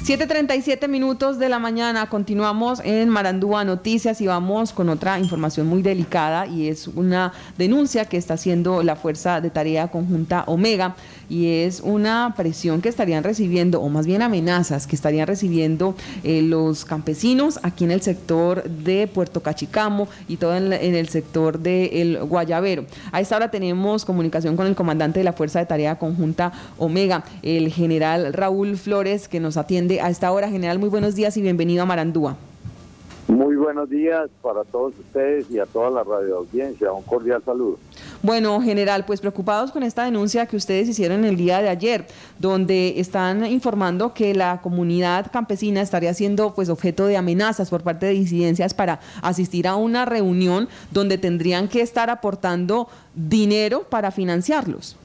7:37 de la mañana, continuamos en Marandúa Noticias y vamos con otra información muy delicada, y es una denuncia que está haciendo la Fuerza de Tarea Conjunta Omega, y es una presión que estarían recibiendo, o más bien amenazas que estarían recibiendo los campesinos aquí en el sector de Puerto Cachicamo y todo en el sector del Guayabero. A esta hora tenemos comunicación con el comandante de la Fuerza de Tarea Conjunta Omega, el general Raúl Flores, que nos atiende a esta hora. General, muy buenos días y bienvenido a Marandúa. Muy buenos días para todos ustedes y a toda la radioaudiencia. Un cordial saludo. Bueno, general, pues preocupados con esta denuncia que ustedes hicieron el día de ayer, donde están informando que la comunidad campesina estaría siendo pues objeto de amenazas por parte de disidencias para asistir a una reunión donde tendrían que estar aportando dinero para financiarlos.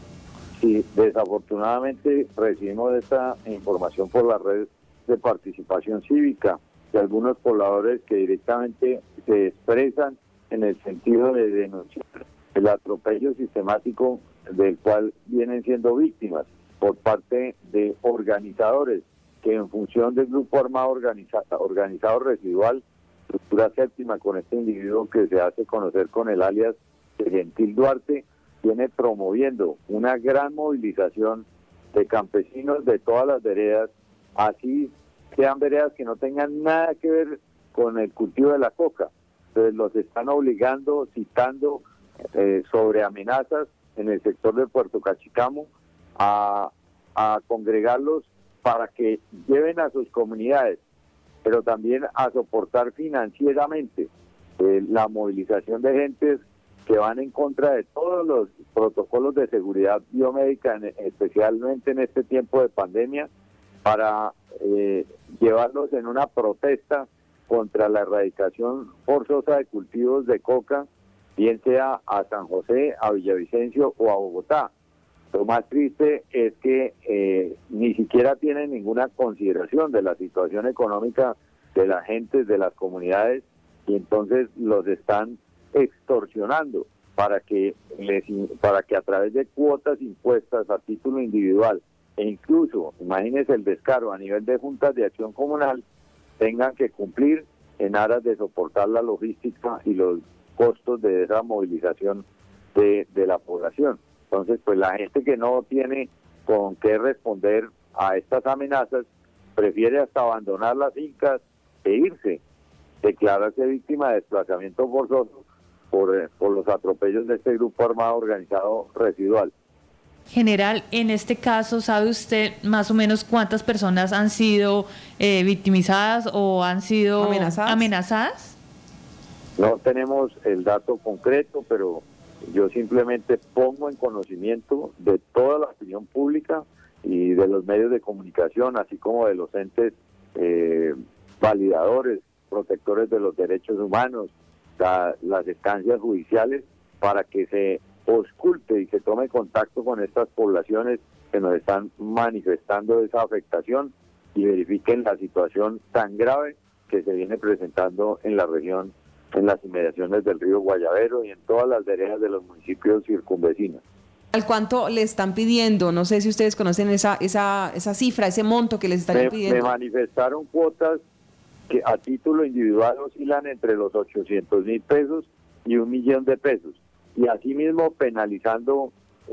Sí, desafortunadamente recibimos esta información por la red de participación cívica de algunos pobladores que directamente se expresan en el sentido de denunciar el atropello sistemático del cual vienen siendo víctimas por parte de organizadores que, en función del grupo armado organizado residual, estructura séptima, con este individuo que se hace conocer con el alias de Gentil Duarte, viene promoviendo una gran movilización de campesinos de todas las veredas, así sean veredas que no tengan nada que ver con el cultivo de la coca. Entonces los están obligando, citando sobre amenazas en el sector de Puerto Cachicamo a congregarlos para que lleven a sus comunidades, pero también a soportar financieramente la movilización de gentes que van en contra de todos los protocolos de seguridad biomédica, especialmente en este tiempo de pandemia, para llevarlos en una protesta contra la erradicación forzosa de cultivos de coca, bien sea a San José, a Villavicencio o a Bogotá. Lo más triste es que ni siquiera tienen ninguna consideración de la situación económica de la gente, de las comunidades, y entonces los están extorsionando para que a través de cuotas impuestas a título individual, e incluso, imagínense el descaro, a nivel de juntas de acción comunal, tengan que cumplir en aras de soportar la logística y los costos de esa movilización de la población. Entonces, pues la gente que no tiene con qué responder a estas amenazas prefiere hasta abandonar las fincas e irse, declararse víctima de desplazamiento forzoso por los atropellos de este grupo armado organizado residual. General, en este caso, ¿sabe usted más o menos cuántas personas han sido victimizadas o han sido amenazadas? No tenemos el dato concreto, pero yo simplemente pongo en conocimiento de toda la opinión pública y de los medios de comunicación, así como de los entes validadores, protectores de los derechos humanos, las instancias judiciales, para que se ausculte y se tome contacto con estas poblaciones que nos están manifestando esa afectación y verifiquen la situación tan grave que se viene presentando en la región, en las inmediaciones del río Guayabero y en todas las veredas de los municipios circunvecinos. ¿Al cuánto le están pidiendo? No sé si ustedes conocen esa cifra, ese monto que les estarían pidiendo. Me manifestaron cuotas que a título individual oscilan entre los 800,000 pesos y 1,000,000 de pesos. Y asimismo penalizando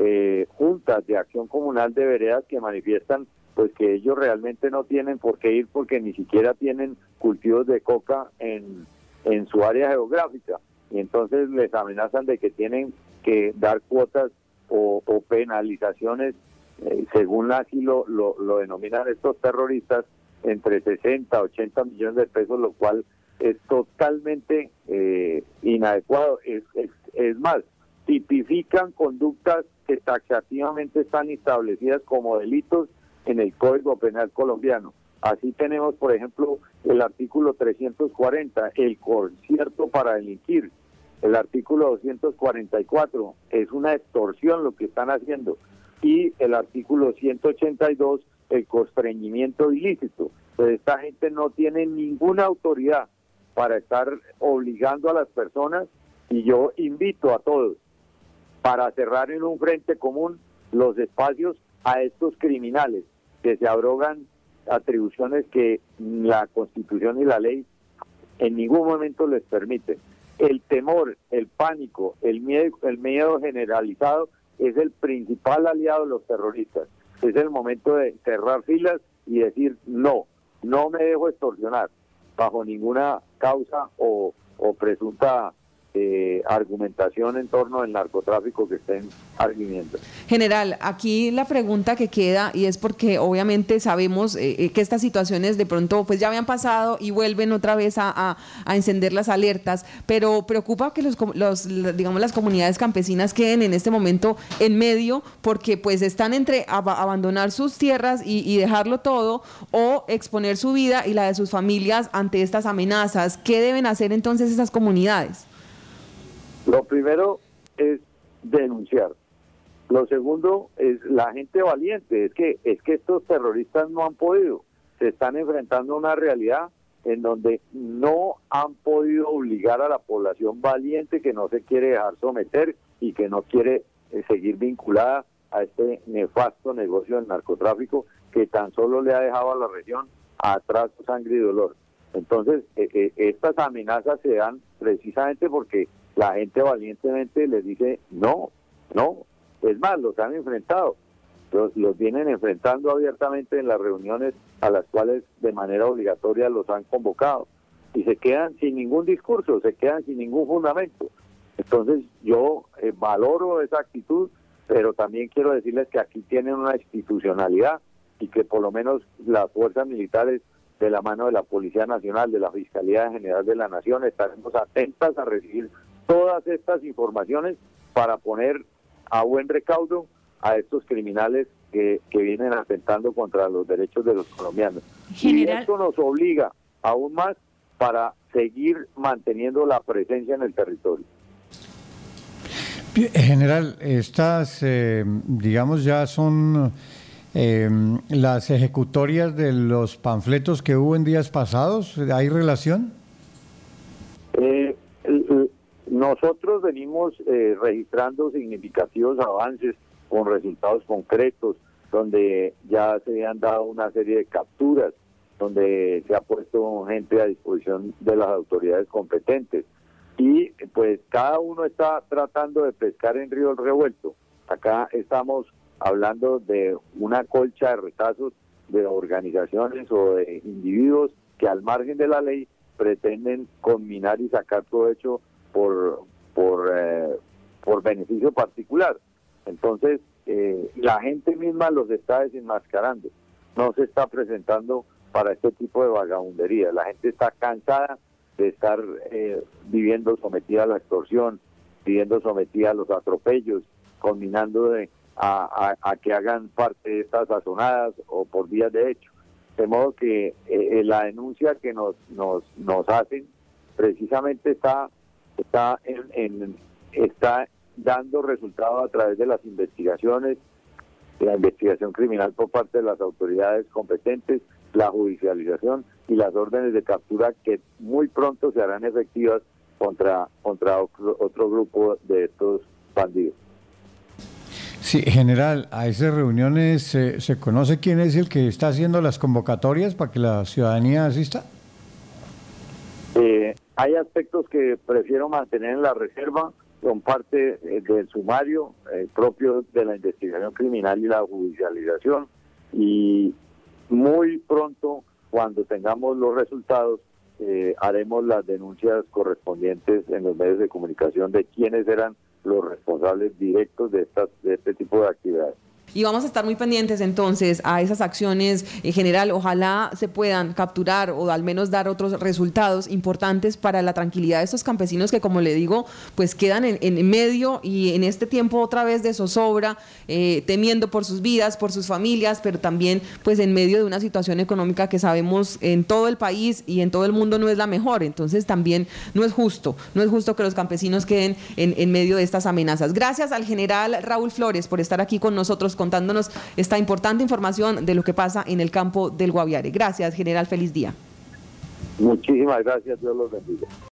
juntas de acción comunal de veredas que manifiestan pues que ellos realmente no tienen por qué ir porque ni siquiera tienen cultivos de coca en su área geográfica, y entonces les amenazan de que tienen que dar cuotas o penalizaciones, según así lo denominan estos terroristas, entre 60 a 80 millones de pesos, lo cual es totalmente inadecuado. Es más, tipifican conductas que taxativamente están establecidas como delitos en el Código Penal colombiano. Así tenemos, por ejemplo, el artículo 340, el concierto para delinquir. El artículo 244, es una extorsión lo que están haciendo. Y el artículo 182, el constreñimiento ilícito. Pues esta gente no tiene ninguna autoridad para estar obligando a las personas, y yo invito a todos para cerrar en un frente común los espacios a estos criminales que se abrogan atribuciones que la Constitución y la ley en ningún momento les permiten. El temor, el pánico, el miedo generalizado es el principal aliado de los terroristas. Es el momento de cerrar filas y decir no me dejo extorsionar bajo ninguna causa o presunta argumentación en torno al narcotráfico que estén arguyendo. General, aquí la pregunta que queda, y es porque obviamente sabemos que estas situaciones de pronto pues ya habían pasado y vuelven otra vez a encender las alertas, pero preocupa que digamos las comunidades campesinas queden en este momento en medio, porque pues están entre abandonar sus tierras y dejarlo todo, o exponer su vida y la de sus familias ante estas amenazas. ¿Qué deben hacer entonces esas comunidades? Lo primero es denunciar. Lo segundo es la gente valiente. Es que estos terroristas no han podido. Se están enfrentando a una realidad en donde no han podido obligar a la población valiente que no se quiere dejar someter y que no quiere seguir vinculada a este nefasto negocio del narcotráfico que tan solo le ha dejado a la región atrás sangre y dolor. Entonces, estas amenazas se dan precisamente porque la gente valientemente les dice no. Es más, los han enfrentado, los vienen enfrentando abiertamente en las reuniones a las cuales de manera obligatoria los han convocado y se quedan sin ningún discurso, se quedan sin ningún fundamento. Entonces yo valoro esa actitud, pero también quiero decirles que aquí tienen una institucionalidad y que por lo menos las fuerzas militares de la mano de la Policía Nacional, de la Fiscalía General de la Nación, estaremos atentas a recibir todas estas informaciones para poner a buen recaudo a estos criminales que vienen atentando contra los derechos de los colombianos. General, y esto nos obliga aún más para seguir manteniendo la presencia en el territorio. General, estas, digamos, ya son las ejecutorias de los panfletos que hubo en días pasados. ¿Hay relación? Nosotros venimos registrando significativos avances con resultados concretos, donde ya se han dado una serie de capturas, donde se ha puesto gente a disposición de las autoridades competentes. Y pues cada uno está tratando de pescar en río revuelto. Acá estamos hablando de una colcha de retazos de organizaciones o de individuos que al margen de la ley pretenden conminar y sacar provecho por beneficio particular. Entonces la gente misma los está desenmascarando, no se está presentando para este tipo de vagabundería. La gente está cansada de estar viviendo sometida a la extorsión, viviendo sometida a los atropellos, conminando a que hagan parte de estas sazonadas o por vías de hecho. De modo que la denuncia que nos hacen precisamente está dando resultados a través de las investigaciones, de la investigación criminal por parte de las autoridades competentes, la judicialización y las órdenes de captura que muy pronto se harán efectivas contra otro grupo de estos bandidos. Sí, general, a esas reuniones ¿se conoce quién es el que está haciendo las convocatorias para que la ciudadanía asista? Hay aspectos que prefiero mantener en la reserva, son parte del sumario propio de la investigación criminal y la judicialización, y muy pronto, cuando tengamos los resultados, haremos las denuncias correspondientes en los medios de comunicación de quiénes eran los responsables directos de este tipo de actividades. Y vamos a estar muy pendientes entonces a esas acciones en general. Ojalá se puedan capturar o al menos dar otros resultados importantes para la tranquilidad de estos campesinos que, como le digo, pues quedan en medio y en este tiempo otra vez de zozobra, temiendo por sus vidas, por sus familias, pero también pues en medio de una situación económica que sabemos en todo el país y en todo el mundo no es la mejor. Entonces también no es justo que los campesinos queden en medio de estas amenazas. Gracias al general Raúl Flores por estar aquí con nosotros contándonos esta importante información de lo que pasa en el campo del Guaviare. Gracias, general, feliz día. Muchísimas gracias, Dios los bendiga.